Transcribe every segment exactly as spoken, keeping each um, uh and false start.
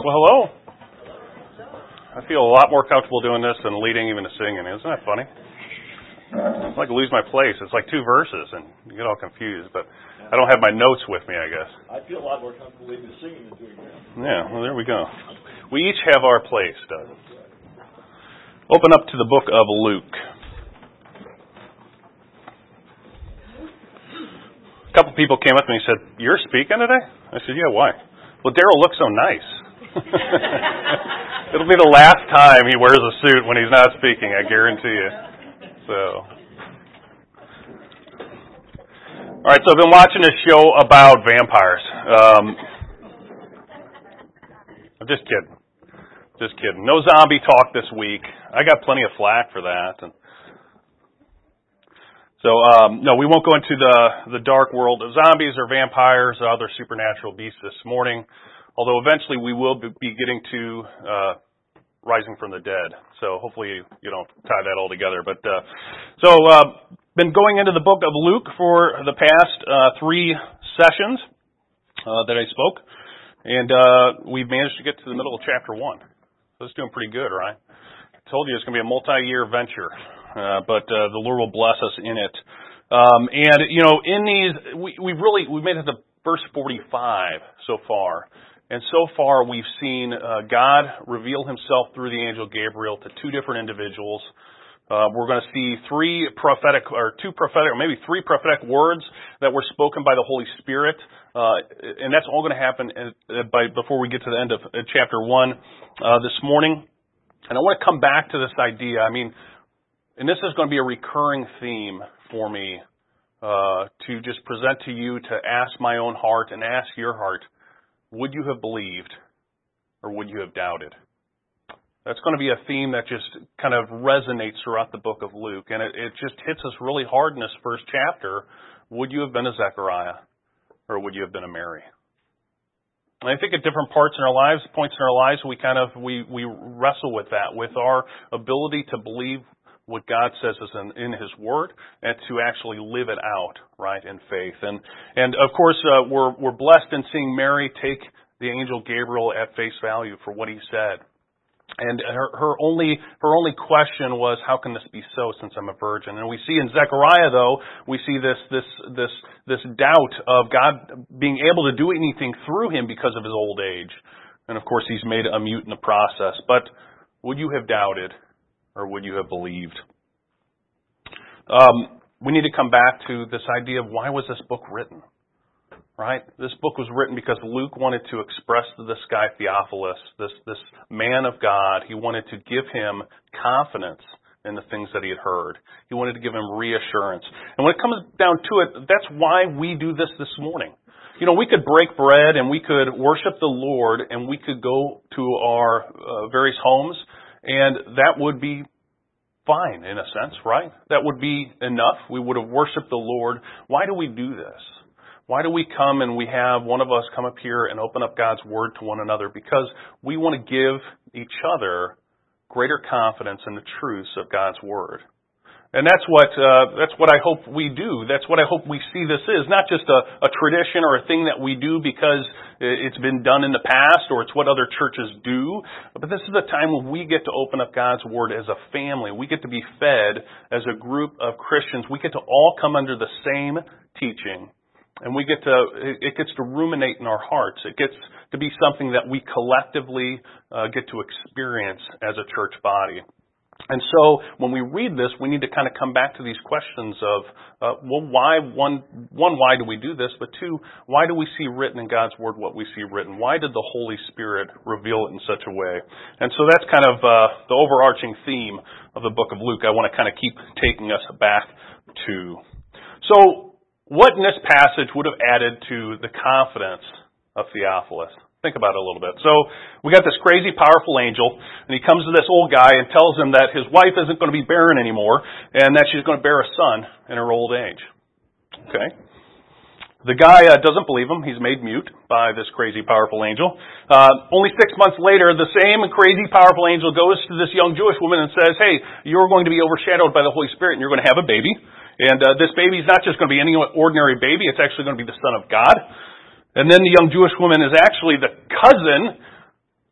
Well, hello. I feel a lot more comfortable doing this than leading even to singing. Isn't that funny? It's like I lose my place. It's like two verses, and you get all confused. But I don't have my notes with me, I guess. I feel a lot more comfortable leading to singing than doing that. Yeah, well, there we go. We each have our place, Doug. Open up to the book of Luke. A couple people came up to me and said, "You're speaking today?" I said, "Yeah, why?" "Well, Daryl looks so nice." It'll be the last time he wears a suit when he's not speaking, I guarantee you. So, all right, so I've been watching this show about vampires. Um, I'm just kidding. Just kidding. No zombie talk this week. I got plenty of flack for that. And so, um, no, we won't go into the, the dark world of zombies or vampires or other supernatural beasts this morning. Although eventually we will be getting to uh, rising from the dead. So hopefully you don't tie that all together. But uh, so uh, been going into the book of Luke for the past uh, three sessions uh, that I spoke. And uh, we've managed to get to the middle of chapter one. So it's doing pretty good, right? I told you it's going to be a multi-year venture. Uh, but uh, the Lord will bless us in it. Um, and, you know, in these, we, we really, we've made it to verse forty-five so far. And so far, we've seen uh, God reveal himself through the angel Gabriel to two different individuals. Uh, we're going to see three prophetic, or two prophetic, or maybe three prophetic words that were spoken by the Holy Spirit. Uh, and that's all going to happen by, before we get to the end of chapter one uh, this morning. And I want to come back to this idea. I mean, and this is going to be a recurring theme for me uh, to just present to you, to ask my own heart and ask your heart. Would you have believed, or would you have doubted? That's going to be a theme that just kind of resonates throughout the book of Luke, and it, it just hits us really hard in this first chapter. Would you have been a Zechariah, or would you have been a Mary? And I think at different parts in our lives, points in our lives, we kind of we we wrestle with that, with our ability to believe what God says is in, in His Word, and to actually live it out, right, in faith. And and of course, uh, we're we're blessed in seeing Mary take the angel Gabriel at face value for what he said. And her her only her only question was, how can this be so, since I'm a virgin? And we see in Zechariah, though, we see this this this this doubt of God being able to do anything through him because of his old age. And of course, he's made a mute in the process. But would you have doubted? Or would you have believed? Um, we need to come back to this idea of why was this book written? Right? This book was written because Luke wanted to express to this guy Theophilus, this, this man of God, he wanted to give him confidence in the things that he had heard. He wanted to give him reassurance. And when it comes down to it, that's why we do this this morning. You know, we could break bread and we could worship the Lord and we could go to our uh, various homes, and that would be fine in a sense, right? That would be enough. We would have worshiped the Lord. Why do we do this? Why do we come and we have one of us come up here and open up God's Word to one another? Because we want to give each other greater confidence in the truths of God's Word. And that's what uh, that's what I hope we do. That's what I hope we see this is. Not just a, a tradition or a thing that we do because it's been done in the past or it's what other churches do. But this is a time when we get to open up God's Word as a family. We get to be fed as a group of Christians. We get to all come under the same teaching. And we get to, it gets to ruminate in our hearts. It gets to be something that we collectively uh, get to experience as a church body. And so when we read this, we need to kind of come back to these questions of, uh, well, why, one, one, why do we do this? But two, why do we see written in God's Word what we see written? Why did the Holy Spirit reveal it in such a way? And so that's kind of uh, the overarching theme of the book of Luke I want to kind of keep taking us back to. So what in this passage would have added to the confidence of Theophilus? Think about it a little bit. So we got this crazy, powerful angel, and he comes to this old guy and tells him that his wife isn't going to be barren anymore, and that she's going to bear a son in her old age. Okay. The guy uh, doesn't believe him. He's made mute by this crazy, powerful angel. Uh, only six months later, the same crazy, powerful angel goes to this young Jewish woman and says, hey, you're going to be overshadowed by the Holy Spirit, and you're going to have a baby. And uh, this baby is not just going to be any ordinary baby. It's actually going to be the Son of God. And then the young Jewish woman is actually the cousin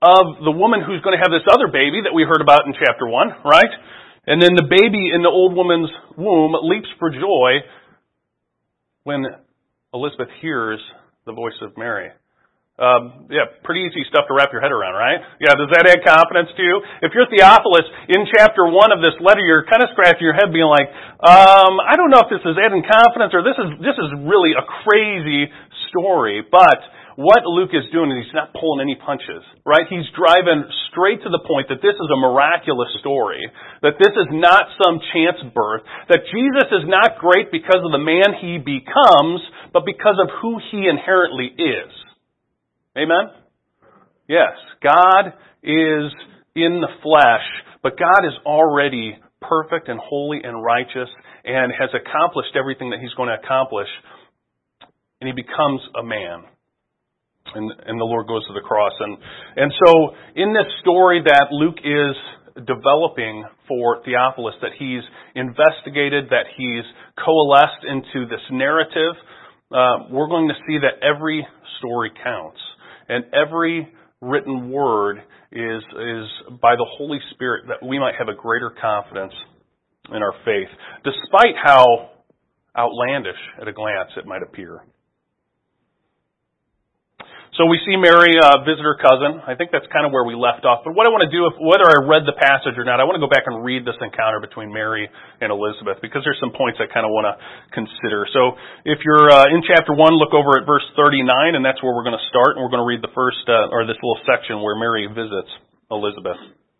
of the woman who's going to have this other baby that we heard about in chapter one, right? And then the baby in the old woman's womb leaps for joy when Elizabeth hears the voice of Mary. Um, yeah, pretty easy stuff to wrap your head around, right? Yeah, does that add confidence to you? If you're Theophilus, in chapter one of this letter, you're kind of scratching your head being like, um, I don't know if this is adding confidence or this is, this is really a crazy story. But what Luke is doing is he's not pulling any punches, right? He's driving straight to the point that this is a miraculous story, that this is not some chance birth, that Jesus is not great because of the man he becomes, but because of who he inherently is. Amen? Yes, God is in the flesh, but God is already perfect and holy and righteous and has accomplished everything that he's going to accomplish. And he becomes a man. And, and the Lord goes to the cross. And, and so in this story that Luke is developing for Theophilus, that he's investigated, that he's coalesced into this narrative, uh, we're going to see that every story counts. And every written word is is by the Holy Spirit, that we might have a greater confidence in our faith, despite how outlandish at a glance it might appear. So we see Mary uh, visit her cousin. I think that's kind of where we left off. But what I want to do, if, whether I read the passage or not, I want to go back and read this encounter between Mary and Elizabeth, because there's some points I kind of want to consider. So if you're uh, in chapter one, look over at verse thirty-nine, and that's where we're going to start. And we're going to read the first, uh, or this little section where Mary visits Elizabeth.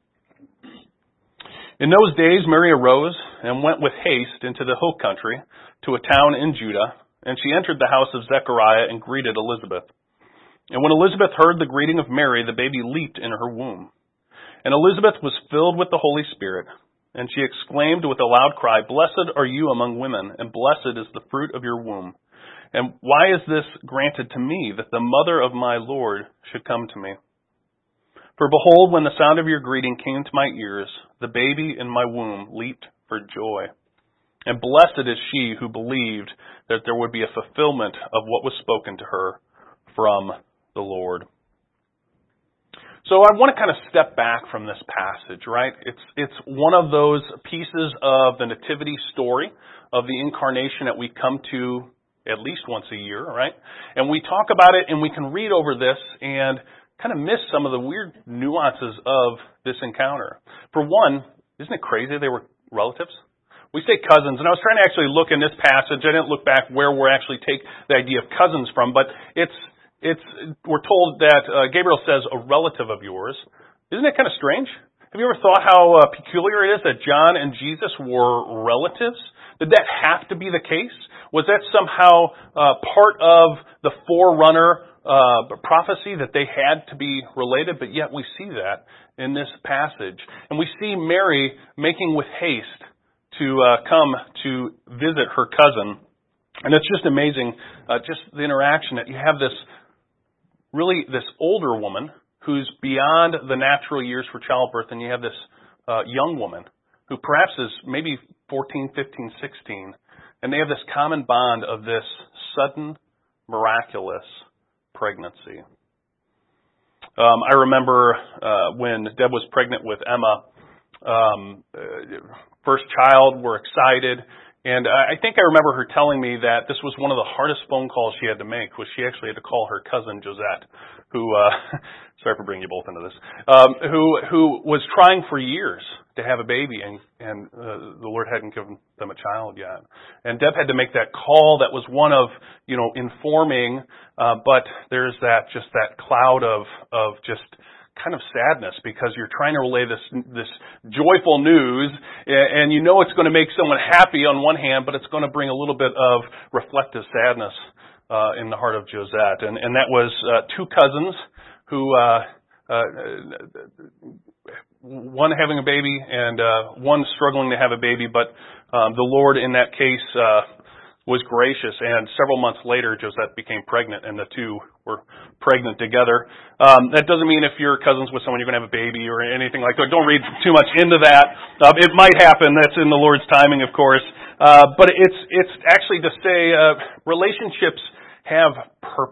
In those days, Mary arose and went with haste into the hill country to a town in Judah, and she entered the house of Zechariah and greeted Elizabeth. And when Elizabeth heard the greeting of Mary, the baby leaped in her womb. And Elizabeth was filled with the Holy Spirit, and she exclaimed with a loud cry, "Blessed are you among women, and blessed is the fruit of your womb. And why is this granted to me, that the mother of my Lord should come to me? For behold, when the sound of your greeting came to my ears, the baby in my womb leaped for joy. And blessed is she who believed that there would be a fulfillment of what was spoken to her from the Lord." So I want to kind of step back from this passage, right? It's it's one of those pieces of the nativity story of the incarnation that we come to at least once a year, right? And we talk about it and we can read over this and kind of miss some of the weird nuances of this encounter. For one, isn't it crazy they were relatives? We say cousins, and I was trying to actually look in this passage. I didn't look back where we actually take the idea of cousins from, but it's It's, we're told that uh, Gabriel says a relative of yours. Isn't that kind of strange? Have you ever thought how uh, peculiar it is that John and Jesus were relatives? Did that have to be the case? Was that somehow uh, part of the forerunner uh, prophecy that they had to be related? But yet we see that in this passage. And we see Mary making with haste to uh, come to visit her cousin. And it's just amazing, uh, just the interaction that you have this really this older woman who's beyond the natural years for childbirth, and you have this uh, young woman who perhaps is maybe fourteen, fifteen, sixteen, and they have this common bond of this sudden, miraculous pregnancy. Um, I remember uh, when Deb was pregnant with Emma, um, uh, first child, we're excited. And I think I remember her telling me that this was one of the hardest phone calls she had to make, was she actually had to call her cousin Josette, who, uh, sorry for bringing you both into this, um, who who was trying for years to have a baby, and, and uh, the Lord hadn't given them a child yet. And Deb had to make that call that was one of, you know, informing, uh, but there's that, just that cloud of, of just kind of sadness, because you're trying to relay this this joyful news, and you know it's going to make someone happy on one hand, but it's going to bring a little bit of reflective sadness uh, in the heart of Josette. And, and that was uh, two cousins who, uh, uh, one having a baby and uh, one struggling to have a baby, but um, the Lord in that case uh, was gracious, and several months later, Josette became pregnant, and the two were pregnant together. Um, that doesn't mean if you're cousins with someone, you're going to have a baby or anything like that. Don't read too much into that. Uh, it might happen. That's in the Lord's timing, of course. Uh, but it's it's actually to say uh, relationships have purpose,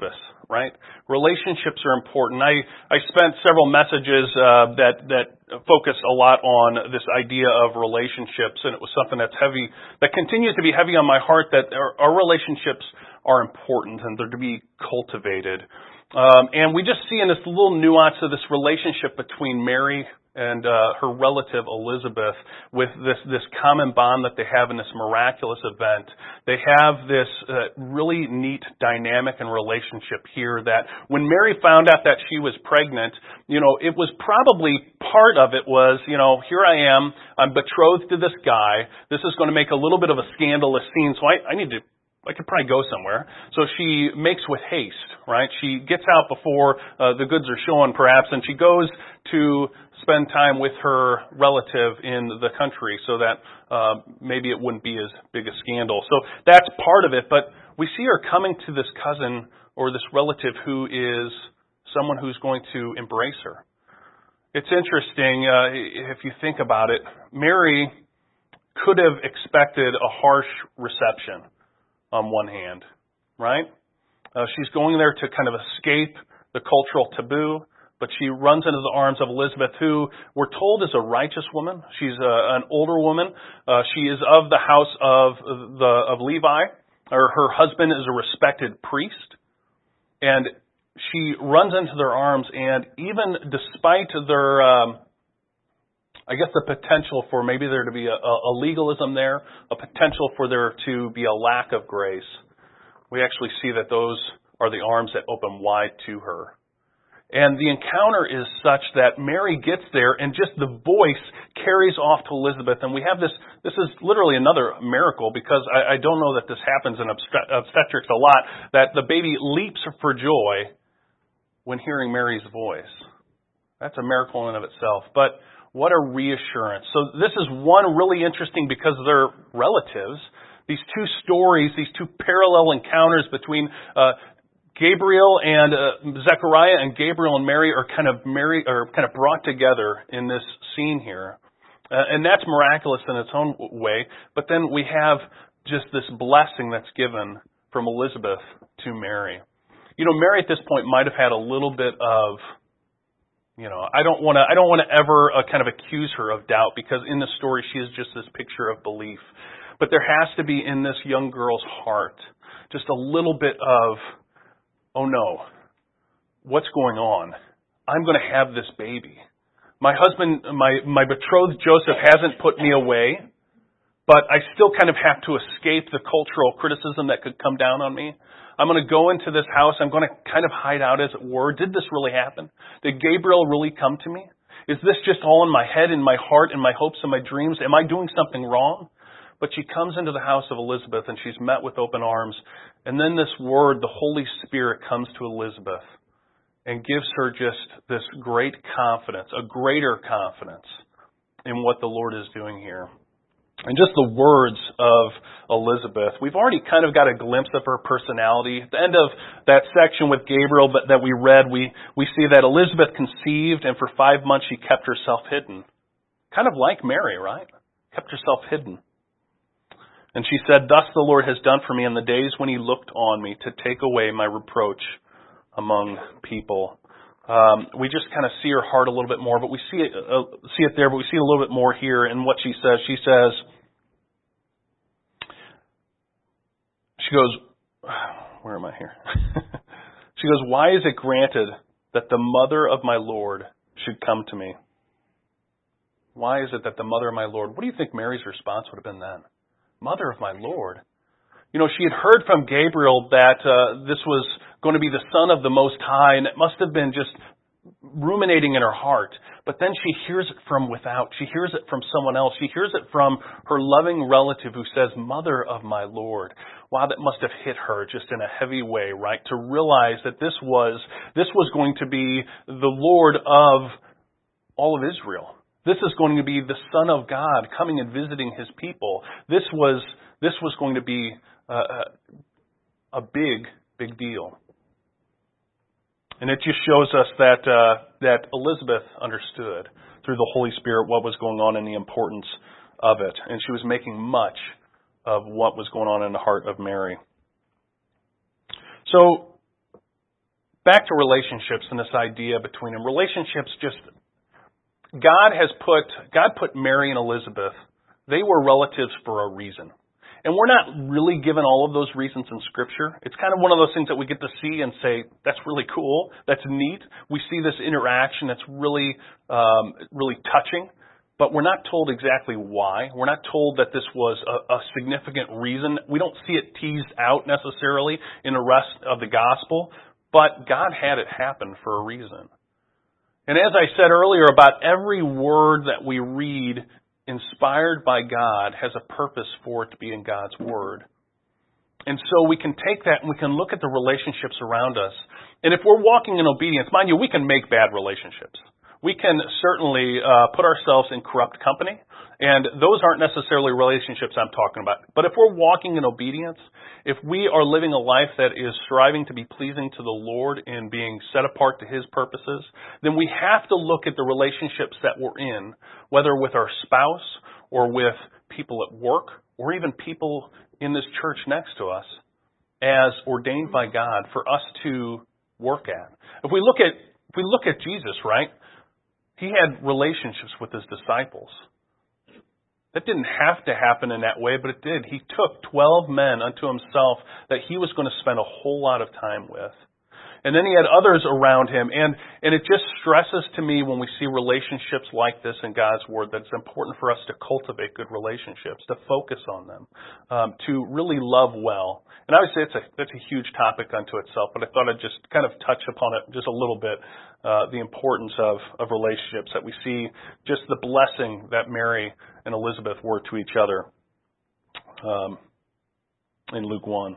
right? Relationships are important. I, I spent several messages uh, that, that focus a lot on this idea of relationships, and it was something that's heavy, that continues to be heavy on my heart, that our, our relationships are important and they're to be cultivated. Um, and we just see in this little nuance of this relationship between Mary and uh, her relative Elizabeth, with this this common bond that they have in this miraculous event. They have this uh, really neat dynamic and relationship here that when Mary found out that she was pregnant, you know, it was probably part of it was, you know, here I am, I'm betrothed to this guy, this is going to make a little bit of a scandalous scene, so I, I need to I could probably go somewhere. So she makes with haste, right? She gets out before uh, the goods are shown, perhaps, and she goes to spend time with her relative in the country so that uh, maybe it wouldn't be as big a scandal. So that's part of it, but we see her coming to this cousin or this relative who is someone who's going to embrace her. It's interesting, uh, if you think about it, Mary could have expected a harsh reception on one hand, right? Uh, she's going there to kind of escape the cultural taboo, but she runs into the arms of Elizabeth, who we're told is a righteous woman. She's a, an older woman. Uh, she is of the house of the of Levi, or her husband is a respected priest, and she runs into their arms. And even despite their, um, I guess, the potential for maybe there to be a, a legalism there, a potential for there to be a lack of grace, we actually see that those are the arms that open wide to her. And the encounter is such that Mary gets there and just the voice carries off to Elizabeth. And we have this, this is literally another miracle, because I, I don't know that this happens in obstetrics a lot, that the baby leaps for joy when hearing Mary's voice. That's a miracle in and of itself. But what a reassurance. So this is one really interesting because they're relatives. These two stories, these two parallel encounters between uh, Gabriel and uh, Zechariah and Gabriel and Mary are kind of Mary are kind of brought together in this scene here, uh, and that's miraculous in its own way. But then we have just this blessing that's given from Elizabeth to Mary. You know, Mary at this point might have had a little bit of, you know, I don't want to I don't want to ever uh, kind of accuse her of doubt, because in the story she is just this picture of belief. But there has to be in this young girl's heart just a little bit of, oh no, what's going on? I'm going to have this baby. My husband, my, my betrothed Joseph hasn't put me away, but I still kind of have to escape the cultural criticism that could come down on me. I'm going to go into this house. I'm going to kind of hide out, as it were. Did this really happen? Did Gabriel really come to me? Is this just all in my head, in my heart, in my hopes and my dreams? Am I doing something wrong? But she comes into the house of Elizabeth and she's met with open arms. And then this word, the Holy Spirit, comes to Elizabeth and gives her just this great confidence, a greater confidence in what the Lord is doing here. And just the words of Elizabeth, we've already kind of got a glimpse of her personality. At the end of that section with Gabriel that we read, we, we see that Elizabeth conceived, and for five months she kept herself hidden. Kind of like Mary, right? Kept herself hidden. And she said, "Thus the Lord has done for me in the days when he looked on me to take away my reproach among people." Um, we just kind of see her heart a little bit more, but we see it, uh, see it there, but we see a little bit more here in what she says. She says, she goes, where am I here? She goes, "Why is it granted that the mother of my Lord should come to me?" Why is it that the mother of my Lord? What do you think Mary's response would have been then? Mother of my Lord. You know, she had heard from Gabriel that uh, this was going to be the Son of the Most High, and it must have been just ruminating in her heart. But then she hears it from without. She hears it from someone else. She hears it from her loving relative who says, "Mother of my Lord." Wow, that must have hit her just in a heavy way, right? To realize that this was this was going to be the Lord of all of Israel. This is going to be the Son of God coming and visiting his people. This was this was going to be uh, a big, big deal. And it just shows us that uh, that Elizabeth understood through the Holy Spirit what was going on and the importance of it. And she was making much of what was going on in the heart of Mary. So back to relationships and this idea between them. Relationships just, God has put, God put Mary and Elizabeth, they were relatives for a reason. And we're not really given all of those reasons in Scripture. It's kind of one of those things that we get to see and say, that's really cool, that's neat. We see this interaction that's really, um, really touching. But we're not told exactly why. We're not told that this was a, a significant reason. We don't see it teased out necessarily in the rest of the gospel. But God had it happen for a reason. And as I said earlier, about every word that we read inspired by God has a purpose for it to be in God's Word. And so we can take that and we can look at the relationships around us. And if we're walking in obedience, mind you, we can make bad relationships. We can certainly uh, put ourselves in corrupt company, and those aren't necessarily relationships I'm talking about. But if we're walking in obedience, if we are living a life that is striving to be pleasing to the Lord and being set apart to His purposes, then we have to look at the relationships that we're in, whether with our spouse or with people at work or even people in this church next to us, as ordained by God for us to work at. If we look at if we look at Jesus, right? He had relationships with His disciples. That didn't have to happen in that way, but it did. He took twelve men unto Himself that He was going to spend a whole lot of time with. And then He had others around Him. And, and it just stresses to me when we see relationships like this in God's Word that it's important for us to cultivate good relationships, to focus on them, um, to really love well. And obviously it's a, that's a huge topic unto itself, but I thought I'd just kind of touch upon it just a little bit, uh, the importance of, of relationships, that we see just the blessing that Mary and Elizabeth were to each other um, in Luke one.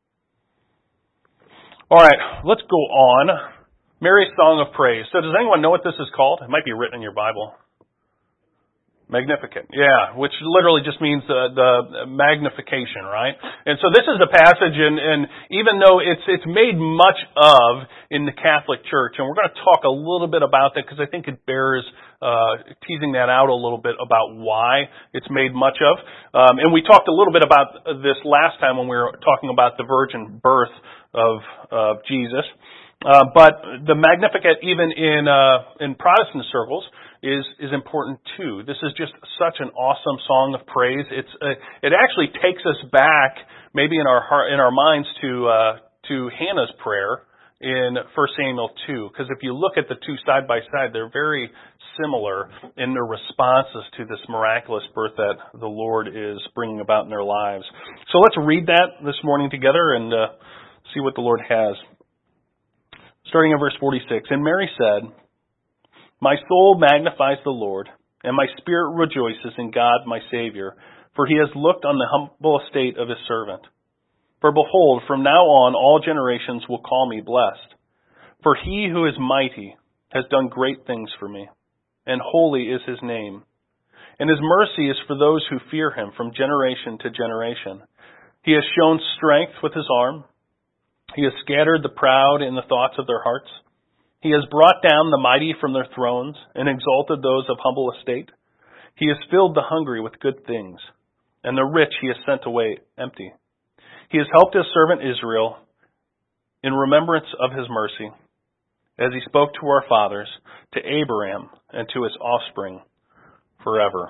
All right, let's go on. Mary's Song of Praise. So does anyone know what this is called? It might be written in your Bible. Magnificat. Yeah, which literally just means the, the magnification, right? And so this is a passage, and, and even though it's it's made much of in the Catholic Church, and we're going to talk a little bit about that because I think it bears uh, teasing that out a little bit about why it's made much of. Um, and we talked a little bit about this last time when we were talking about the virgin birth of of Jesus. Uh, but the Magnificat, even in uh, in Protestant circles, is is important too. This is just such an awesome song of praise. It's uh, it actually takes us back, maybe in our heart, in our minds, to uh, to Hannah's prayer in First Samuel two. Because if you look at the two side by side, they're very similar in their responses to this miraculous birth that the Lord is bringing about in their lives. So let's read that this morning together and uh, see what the Lord has. Starting in verse forty-six, and Mary said, my soul magnifies the Lord, and my spirit rejoices in God my Savior, for He has looked on the humble estate of His servant. For behold, from now on all generations will call me blessed. For He who is mighty has done great things for me, and holy is His name. And His mercy is for those who fear Him from generation to generation. He has shown strength with His arm. He has scattered the proud in the thoughts of their hearts. He has brought down the mighty from their thrones and exalted those of humble estate. He has filled the hungry with good things, and the rich He has sent away empty. He has helped His servant Israel in remembrance of His mercy, as He spoke to our fathers, to Abraham, and to his offspring forever.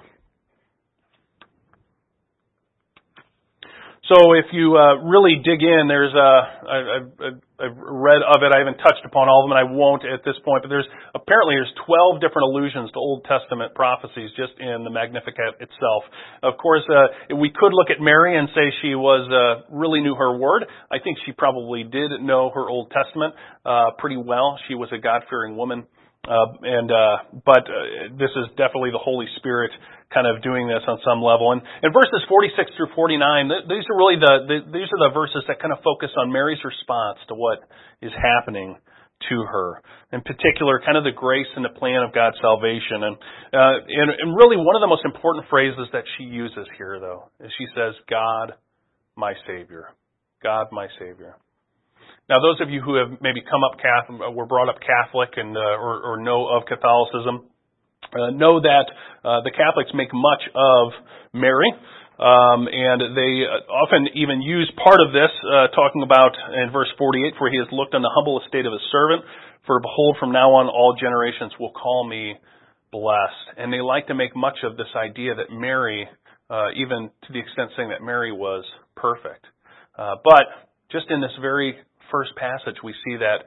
So if you uh, really dig in, there's a, I, I've, I've read of it, I haven't touched upon all of them, and I won't at this point, but there's apparently there's twelve different allusions to Old Testament prophecies just in the Magnificat itself. Of course, uh, we could look at Mary and say she was uh, really knew her word. I think she probably did know her Old Testament uh, pretty well. She was a God-fearing woman. Uh, and uh, but uh, this is definitely the Holy Spirit kind of doing this on some level. And in verses forty-six through forty-nine, th- these are really the, the these are the verses that kind of focus on Mary's response to what is happening to her. In particular, kind of the grace and the plan of God's salvation. And uh, and, and really one of the most important phrases that she uses here, though, is she says, "God, my Savior." God, my Savior. Now, those of you who have maybe come up Catholic, were brought up Catholic, and uh, or, or know of Catholicism, uh, know that uh, the Catholics make much of Mary. Um, and they often even use part of this, uh, talking about in verse forty-eight, for he has looked on the humble estate of his servant. For behold, from now on all generations will call me blessed. And they like to make much of this idea that Mary, uh, even to the extent saying that Mary was perfect. Uh, but just in this very first passage, we see that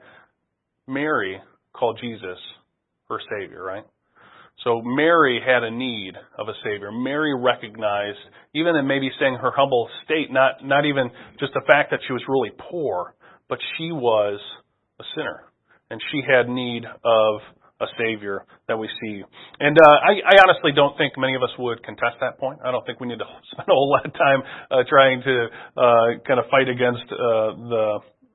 Mary called Jesus her Savior, right? So Mary had a need of a Savior. Mary recognized, even in maybe saying her humble state, not, not even just the fact that she was really poor, but she was a sinner. And she had need of a Savior that we see. And uh, I, I honestly don't think many of us would contest that point. I don't think we need to spend a whole lot of time uh, trying to uh, kind of fight against uh, the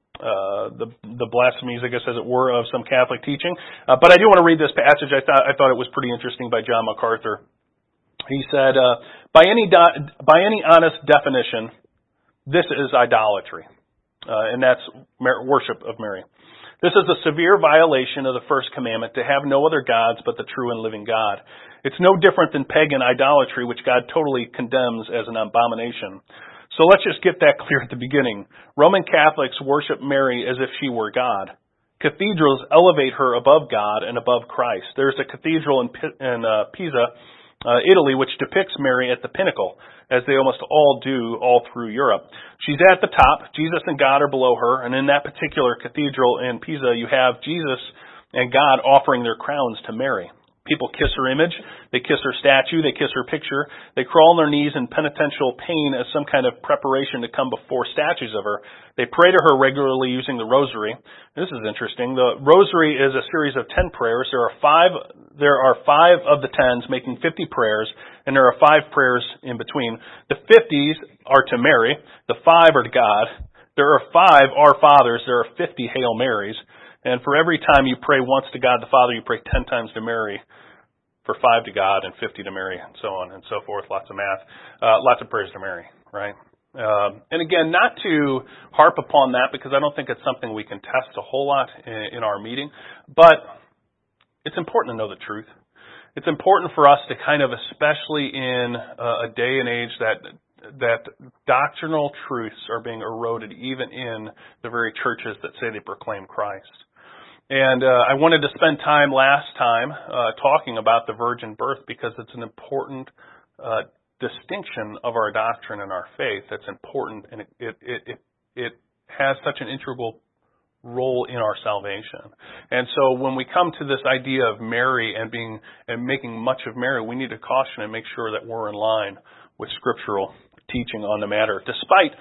Uh, the the blasphemies, I guess, as it were, of some Catholic teaching. Uh, but I do want to read this passage. I thought I thought it was pretty interesting by John MacArthur. He said, uh, "By any do- by any honest definition, this is idolatry, uh, and that's mer- worship of Mary. This is a severe violation of the first commandment to have no other gods but the true and living God. It's no different than pagan idolatry, which God totally condemns as an abomination." So let's just get that clear at the beginning. Roman Catholics worship Mary as if she were God. Cathedrals elevate her above God and above Christ. There's a cathedral in, P- in uh, Pisa, uh, Italy, which depicts Mary at the pinnacle, as they almost all do all through Europe. She's at the top. Jesus and God are below her. And in that particular cathedral in Pisa, you have Jesus and God offering their crowns to Mary. People kiss her image, they kiss her statue, they kiss her picture, they crawl on their knees in penitential pain as some kind of preparation to come before statues of her. They pray to her regularly using the rosary. This is interesting. The rosary is a series of ten prayers. There are five, there are five of the tens making fifty prayers, and there are five prayers in between. The fifties are to Mary, the five are to God. There are five Our Fathers, there are fifty Hail Marys. And for every time you pray once to God the Father, you pray ten times to Mary, for five to God and fifty to Mary, and so on and so forth. Lots of math. Uh, lots of prayers to Mary, right? Um, and again, not to harp upon that, because I don't think it's something we can test a whole lot in, in our meeting, but it's important to know the truth. It's important for us to kind of, especially in uh, a day and age that that doctrinal truths are being eroded even in the very churches that say they proclaim Christ. And uh, I wanted to spend time last time uh, talking about the virgin birth, because it's an important uh, distinction of our doctrine and our faith that's important, and it, it, it, it has such an integral role in our salvation. And so when we come to this idea of Mary and being and making much of Mary, we need to caution and make sure that we're in line with scriptural teaching on the matter, despite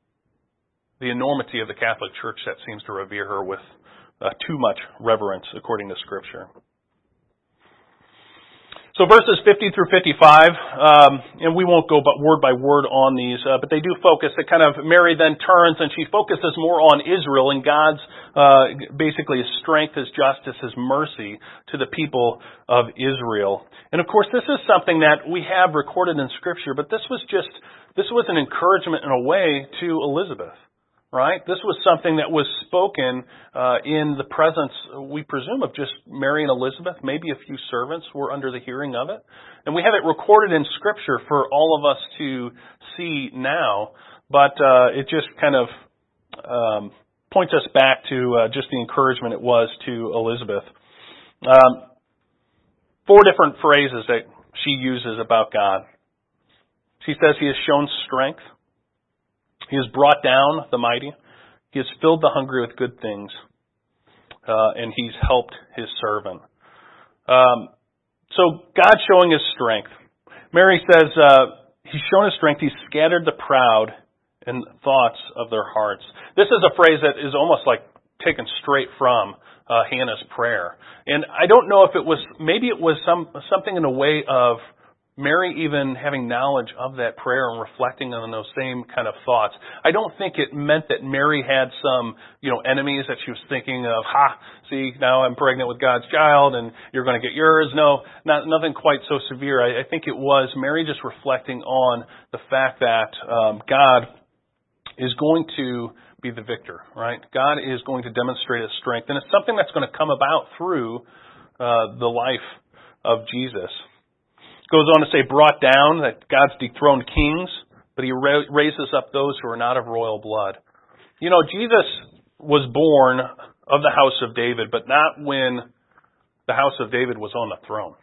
the enormity of the Catholic Church that seems to revere her with Uh, too much reverence, according to Scripture. So verses fifty through fifty-five, um, and we won't go but word by word on these, uh, but they do focus. That kind of Mary then turns and she focuses more on Israel and God's uh, basically His strength, His justice, His mercy to the people of Israel. And of course, this is something that we have recorded in Scripture, but this was just this was an encouragement in a way to Elizabeth. Right? This was something that was spoken uh, in the presence, we presume, of just Mary and Elizabeth. Maybe a few servants were under the hearing of it. And we have it recorded in Scripture for all of us to see now. But uh, it just kind of um, points us back to uh, just the encouragement it was to Elizabeth. Um, four different phrases that she uses about God. She says He has shown strength. He has brought down the mighty. He has filled the hungry with good things. Uh, and He's helped His servant. Um, so God showing His strength. Mary says uh, He's shown His strength. He's scattered the proud in thoughts of their hearts. This is a phrase that is almost like taken straight from uh, Hannah's prayer. And I don't know if it was, maybe it was some something in the way of Mary even having knowledge of that prayer and reflecting on those same kind of thoughts. I don't think it meant that Mary had some, you know, enemies that she was thinking of, ha, see, now I'm pregnant with God's child and you're going to get yours. No, not nothing quite so severe. I, I think it was Mary just reflecting on the fact that um, God is going to be the victor, right? God is going to demonstrate His strength. And it's something that's going to come about through uh, the life of Jesus. Goes on to say brought down, that God's dethroned kings. but he ra- raises up those who are not of royal blood. You know, Jesus was born of the house of David, but not when the house of David was on the throne.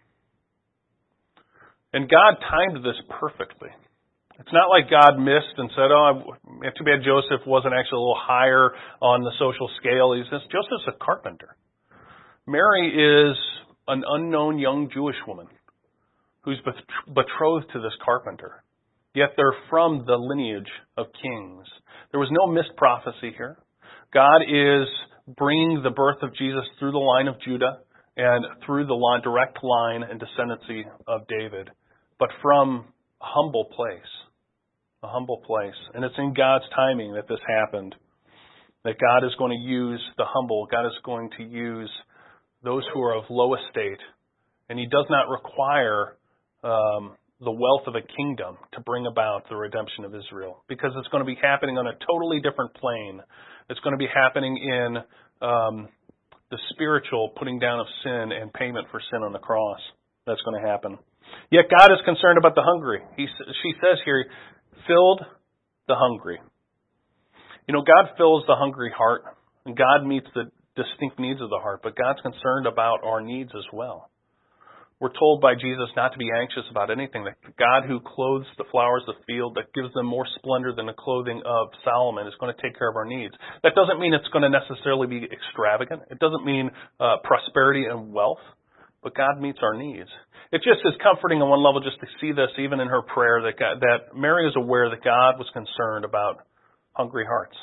And God timed this perfectly. It's not like God missed and said, oh, too bad Joseph wasn't actually a little higher on the social scale. He says, Joseph's a carpenter. Mary is an unknown young Jewish woman who's betrothed to this carpenter. Yet they're from the lineage of kings. There was no missed prophecy here. God is bringing the birth of Jesus through the line of Judah and through the line, direct line and descendancy of David, but from a humble place. A humble place. And it's in God's timing that this happened. That God is going to use the humble. God is going to use those who are of low estate. And He does not require um, the wealth of a kingdom to bring about the redemption of Israel. Because it's going to be happening on a totally different plane. It's going to be happening in um, the spiritual putting down of sin and payment for sin on the cross. That's going to happen. Yet God is concerned about the hungry. He, she says here, filled the hungry. You know, God fills the hungry heart, and God meets the distinct needs of the heart, but God's concerned about our needs as well. We're told by Jesus not to be anxious about anything, that God who clothes the flowers of the field, that gives them more splendor than the clothing of Solomon, is going to take care of our needs. That doesn't mean it's going to necessarily be extravagant. It doesn't mean uh, prosperity and wealth, but God meets our needs. It just is comforting on one level just to see this even in her prayer, that God, that Mary is aware that God was concerned about hungry hearts.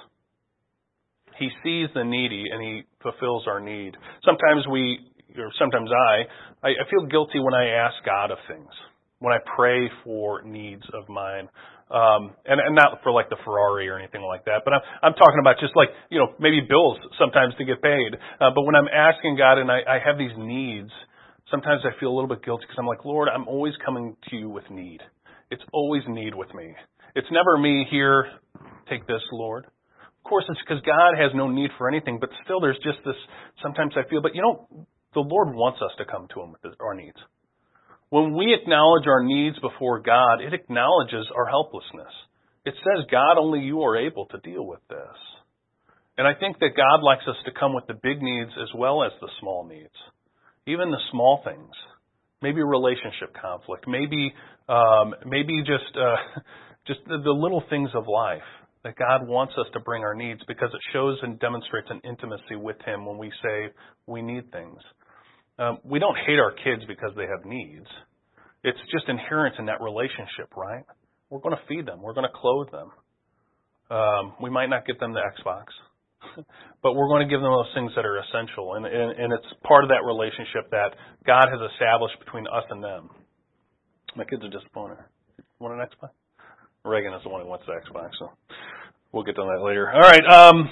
He sees the needy and He fulfills our need. Sometimes we, or sometimes I, I feel guilty when I ask God of things, when I pray for needs of mine. Um, and, and not for like the Ferrari or anything like that, but I'm, I'm talking about just like, you know, maybe bills sometimes to get paid. Uh, but when I'm asking God and I, I have these needs, sometimes I feel a little bit guilty because I'm like, Lord, I'm always coming to you with need. It's always need with me. It's never me here, take this, Lord. Of course, it's because God has no need for anything, but still there's just this, sometimes I feel, but you know, the Lord wants us to come to Him with our needs. When we acknowledge our needs before God, it acknowledges our helplessness. It says, God, only you are able to deal with this. And I think that God likes us to come with the big needs as well as the small needs. Even the small things. Maybe relationship conflict. Maybe um, maybe just uh, just the, the little things of life. That God wants us to bring our needs because it shows and demonstrates an intimacy with Him when we say we need things. Um, we don't hate our kids because they have needs. It's just inherent in that relationship, right? We're going to feed them. We're going to clothe them. Um, we might not get them the Xbox, but we're going to give them those things that are essential. And, and, and it's part of that relationship that God has established between us and them. My kids are disappointed. Want an Xbox? Reagan is the one who wants the Xbox, so we'll get to that later. All right. Um,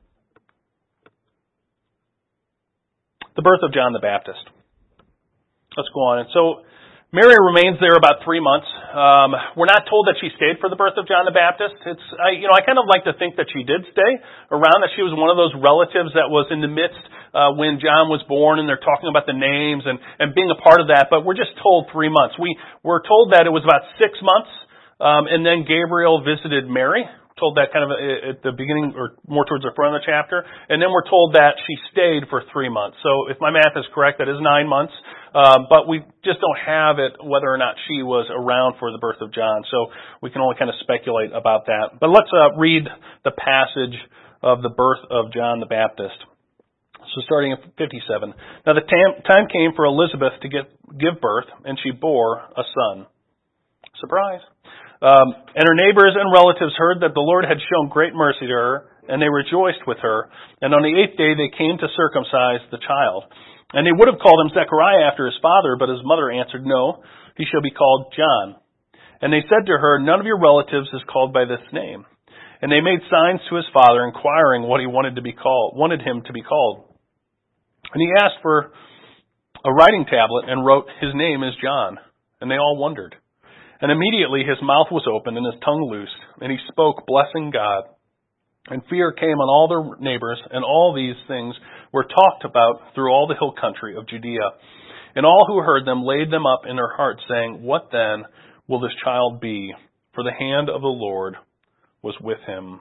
the birth of John the Baptist. Let's go on. And so Mary remains there about three months. Um, we're not told that she stayed for the birth of John the Baptist. It's, I, you know, I kind of like to think that she did stay around, that she was one of those relatives that was in the midst uh, when John was born, and they're talking about the names and, and being a part of that. But we're just told three months. We were told that it was about six months, um, and then Gabriel visited Mary. Told that kind of at the beginning or more towards the front of the chapter. And then we're told that she stayed for three months. So if my math is correct, that is nine months. Um, but we just don't have it whether or not she was around for the birth of John. So we can only kind of speculate about that. But let's uh, read the passage of the birth of John the Baptist. So starting at fifty-seven. Now the tam- time came for Elizabeth to get, give birth, and she bore a son. Surprise. Um, and her neighbors and relatives heard that the Lord had shown great mercy to her, and they rejoiced with her. And on the eighth day they came to circumcise the child. And they would have called him Zechariah after his father, but his mother answered, No, he shall be called John. And they said to her, None of your relatives is called by this name. And they made signs to his father, inquiring what he wanted to be called, wanted him to be called. And he asked for a writing tablet and wrote, His name is John. And they all wondered. And immediately his mouth was opened and his tongue loosed, and he spoke, blessing God. And fear came on all their neighbors, and all these things were talked about through all the hill country of Judea. And all who heard them laid them up in their hearts, saying, What then will this child be? for the hand of the Lord was with him.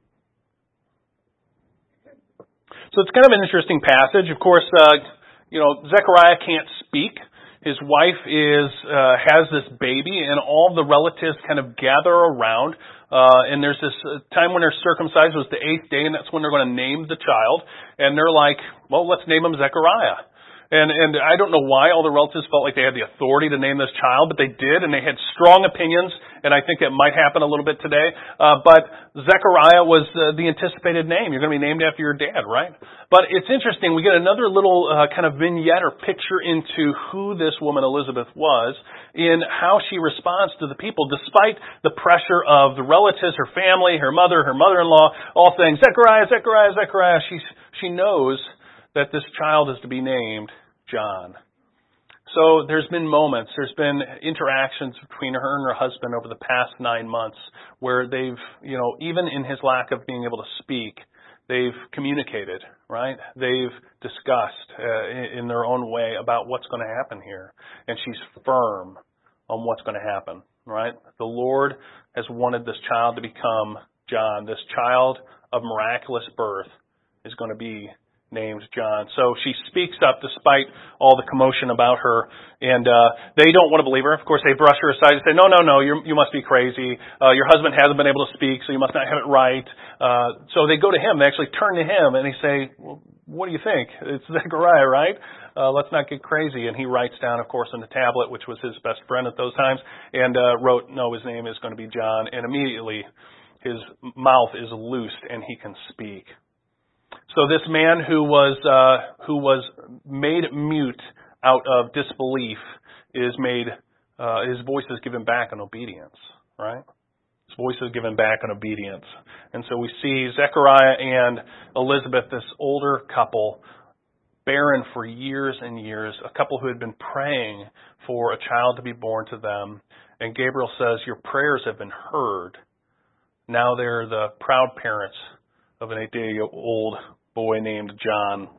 So it's kind of an interesting passage. Of course, uh, you know, Zechariah can't speak. His wife is uh, has this baby, and all the relatives kind of gather around. Uh, and there's this time when they're circumcised, it was the eighth day, and that's when they're going to name the child. And they're like, well, let's name him Zechariah. And and I don't know why all the relatives felt like they had the authority to name this child, but they did, and they had strong opinions, and I think it might happen a little bit today. Uh, but Zechariah was uh, the anticipated name. You're going to be named after your dad, right? But it's interesting. We get another little uh, kind of vignette or picture into who this woman Elizabeth was in how she responds to the people, despite the pressure of the relatives, her family, her mother, her mother-in-law, all saying, Zechariah, Zechariah, Zechariah. She, she knows that this child is to be named John. So there's been moments, there's been interactions between her and her husband over the past nine months where they've, you know, even in his lack of being able to speak, they've communicated, right? They've discussed uh, in their own way about what's going to happen here. And she's firm on what's going to happen, right? The Lord has wanted this child to become John. This child of miraculous birth is going to be named John. So she speaks up despite all the commotion about her, and uh, they don't want to believe her. Of course, they brush her aside and say, no, no, no, you're, you must be crazy. Uh, your husband hasn't been able to speak, so you must not have it right. Uh, so they go to him. They actually turn to him, and they say, well, what do you think? It's Zechariah, right? Uh, let's not get crazy. And he writes down, of course, on the tablet, which was his best friend at those times, and uh, wrote, no, his name is going to be John. And immediately his mouth is loosed, and he can speak. So this man who was uh, who was made mute out of disbelief is made, uh, his voice is given back in obedience, right? His voice is given back in obedience. And so we see Zechariah and Elizabeth, this older couple, barren for years and years, a couple who had been praying for a child to be born to them. And Gabriel says, your prayers have been heard. Now they're the proud parents of an eight-day-old boy named John.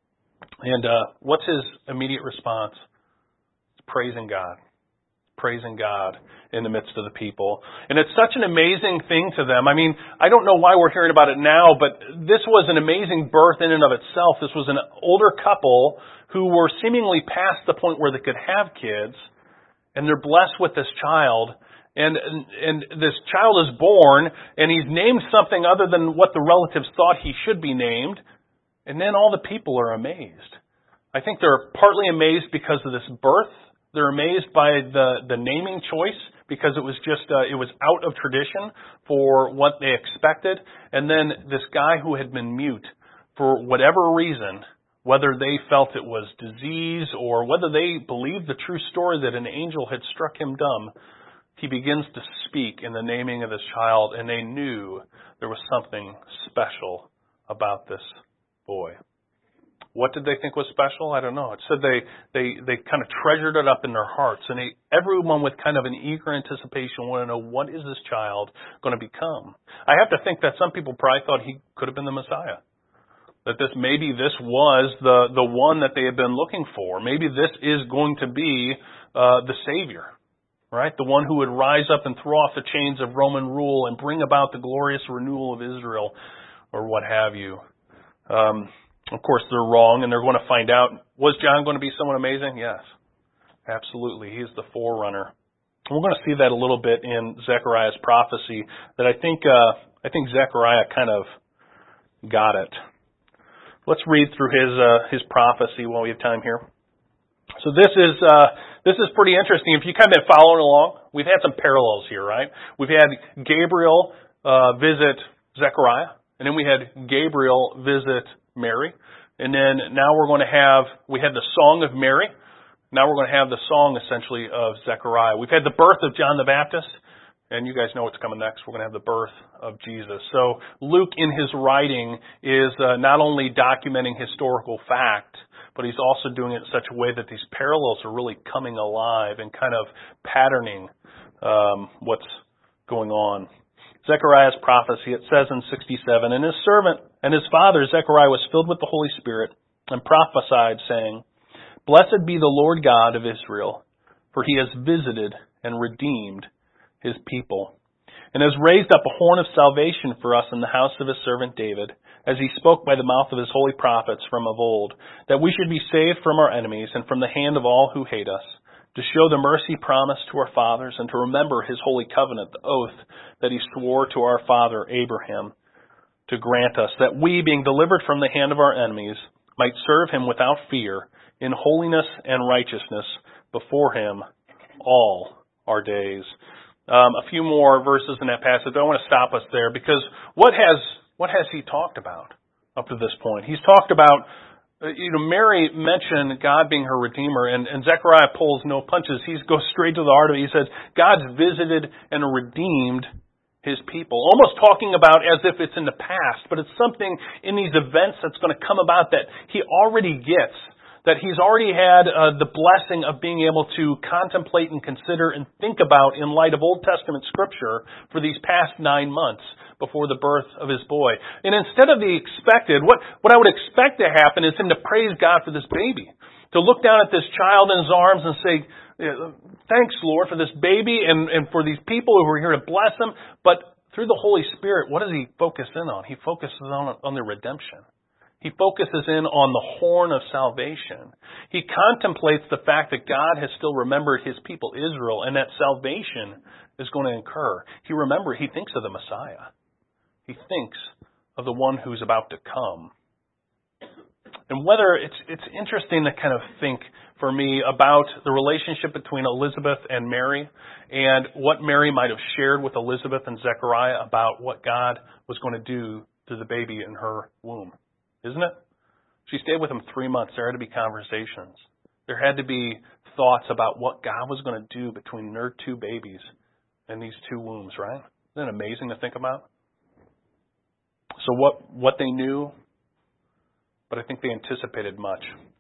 And uh, what's his immediate response? It's praising God. Praising God in the midst of the people. And it's such an amazing thing to them. I mean, I don't know why we're hearing about it now, but this was an amazing birth in and of itself. This was an older couple who were seemingly past the point where they could have kids, and they're blessed with this child. And, and and this child is born, and he's named something other than what the relatives thought he should be named. And then all the people are amazed. I think they're partly amazed because of this birth. They're amazed by the, the naming choice because it was just uh, it was out of tradition for what they expected. And then this guy who had been mute for whatever reason, whether they felt it was disease or whether they believed the true story that an angel had struck him dumb, he begins to speak in the naming of this child, and they knew there was something special about this boy. What did they think was special? I don't know. It said they they, they kind of treasured it up in their hearts, and they, everyone with kind of an eager anticipation wanted to know, what is this child going to become? I have to think that some people probably thought he could have been the Messiah. That this maybe this was the, the one that they had been looking for. Maybe this is going to be uh, the Savior. Right? The one who would rise up and throw off the chains of Roman rule and bring about the glorious renewal of Israel, or what have you. Um, of course, they're wrong, and they're going to find out. Was John going to be someone amazing? Yes. Absolutely. He's the forerunner. We're going to see that a little bit in Zechariah's prophecy, that I think, uh, I think Zechariah kind of got it. Let's read through his, uh, his prophecy while we have time here. So this is uh, this is pretty interesting. If you kind of been following along, we've had some parallels here, right? We've had Gabriel uh, visit Zechariah, and then we had Gabriel visit Mary, and then now we're going to have we had the song of Mary. Now we're going to have the song essentially of Zechariah. We've had the birth of John the Baptist, and you guys know what's coming next. We're going to have the birth of Jesus. So Luke, in his writing, is uh, not only documenting historical fact, but he's also doing it in such a way that these parallels are really coming alive and kind of patterning um, what's going on. Zechariah's prophecy, it says in sixty-seven, and his servant and his father Zechariah was filled with the Holy Spirit and prophesied, saying, Blessed be the Lord God of Israel, for he has visited and redeemed his people, and has raised up a horn of salvation for us in the house of his servant David, as he spoke by the mouth of his holy prophets from of old, that we should be saved from our enemies and from the hand of all who hate us, to show the mercy promised to our fathers, and to remember his holy covenant, the oath that he swore to our father Abraham, to grant us, that we, being delivered from the hand of our enemies, might serve him without fear, in holiness and righteousness before him all our days. Um, a few more verses in that passage. I want to stop us there, because what has what has he talked about up to this point? He's talked about, uh, you know, Mary mentioned God being her Redeemer, and, and Zechariah pulls no punches. He goes straight to the heart of it. He says, God's visited and redeemed his people, almost talking about as if it's in the past, but it's something in these events that's going to come about that he already gets, that he's already had uh, the blessing of being able to contemplate and consider and think about in light of Old Testament Scripture for these past nine months before the birth of his boy. And instead of the expected, what, what I would expect to happen is him to praise God for this baby, to look down at this child in his arms and say, thanks, Lord, for this baby and, and for these people who are here to bless him. But through the Holy Spirit, what does he focus in on? He focuses on, on the redemption. He focuses in on the horn of salvation. He contemplates the fact that God has still remembered his people Israel, and that salvation is going to occur. He remember, he thinks of the Messiah. He thinks of the one who's about to come. And whether it's it's interesting to kind of think for me about the relationship between Elizabeth and Mary, and what Mary might have shared with Elizabeth and Zechariah about what God was going to do to the baby in her womb. Isn't it? She stayed with him three months. There had to be conversations. There had to be thoughts about what God was going to do between their two babies and these two wombs, right? Isn't that amazing to think about? So what, what they knew, but I think they anticipated much.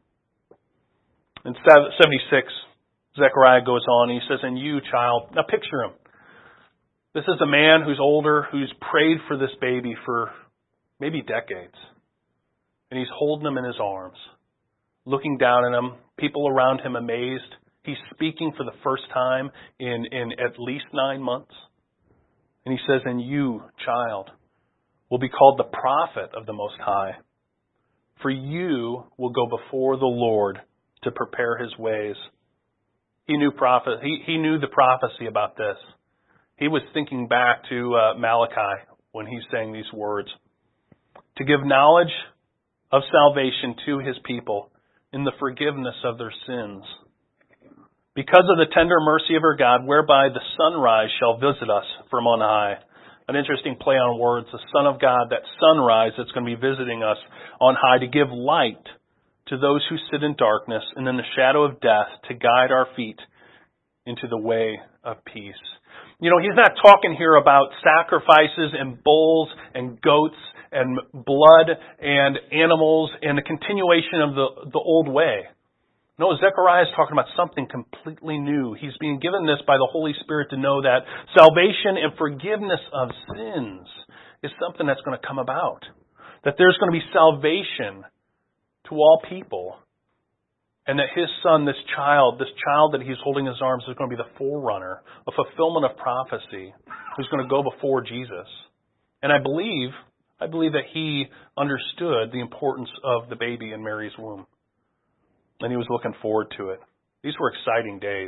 In seventy-six, Zechariah goes on, and he says, and you, child, now picture him. This is a man who's older, who's prayed for this baby for maybe decades. And he's holding him in his arms, looking down at him, people around him amazed. He's speaking for the first time in, in at least nine months. And he says, and you, child, will be called the prophet of the Most High. For you will go before the Lord to prepare his ways. He knew prophet. He, he knew the prophecy about this. He was thinking back to uh, Malachi when he's saying these words. To give knowledge of salvation to his people in the forgiveness of their sins. Because of the tender mercy of our God, whereby the sunrise shall visit us from on high. An interesting play on words. The Son of God, that sunrise that's going to be visiting us on high to give light to those who sit in darkness and in the shadow of death, to guide our feet into the way of peace. You know, he's not talking here about sacrifices and bulls and goats and blood and animals and the continuation of the, the old way. No, Zechariah is talking about something completely new. He's being given this by the Holy Spirit to know that salvation and forgiveness of sins is something that's going to come about. That there's going to be salvation to all people. And that his son, this child, this child that he's holding in his arms is going to be the forerunner, a fulfillment of prophecy, who's going to go before Jesus. And I believe, I believe that he understood the importance of the baby in Mary's womb. And he was looking forward to it. These were exciting days.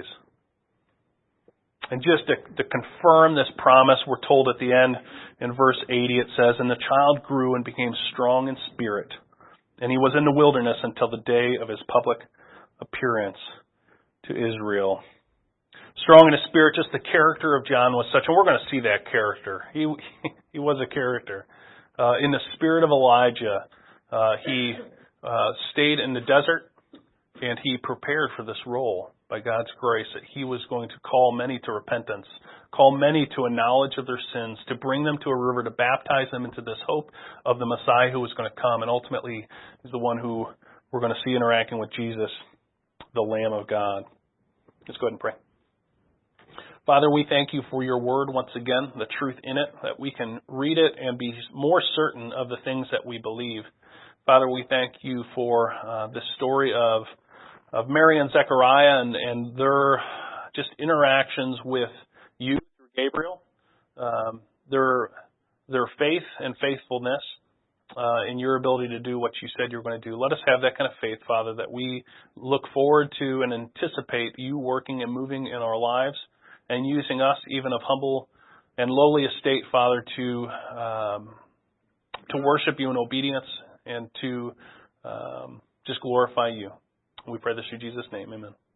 And just to, to confirm this promise, we're told at the end in verse eighty, it says, and the child grew and became strong in spirit, and he was in the wilderness until the day of his public appearance to Israel. Strong in his spirit, just the character of John was such, and we're going to see that character. He he was a character. Uh, in the spirit of Elijah, uh, he uh, stayed in the desert, and he prepared for this role by God's grace, that he was going to call many to repentance, call many to a knowledge of their sins, to bring them to a river, to baptize them into this hope of the Messiah who was going to come, and ultimately is the one who we're going to see interacting with Jesus, the Lamb of God. Let's go ahead and pray. Father, we thank you for your word once again, the truth in it, that we can read it and be more certain of the things that we believe. Father, we thank you for uh, this story of of Mary and Zechariah and, and their just interactions with you through Gabriel, um, their their faith and faithfulness uh, in your ability to do what you said you're going to do. Let us have that kind of faith, Father, that we look forward to and anticipate you working and moving in our lives and using us, even of humble and lowly estate, Father, to um, to worship you in obedience and to um, just glorify you. We pray this through Jesus' name. Amen.